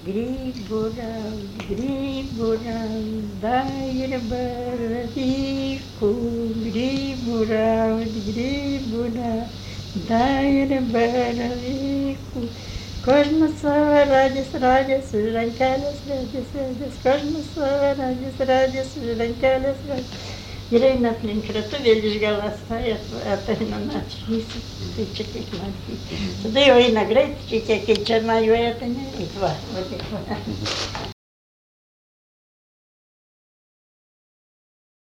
Gribu raud, daira baradiku, gribu raud, daira baradiku. Kosmas raģis, rankeļas, raģis, kosmas raģis, rankeļas, raģis. Irena aplink ratuvėlį išgalą stājas, ateina načys, tai čia kiek man. Tada jau eina greit, kiek čia majuoja, tai nereik, va.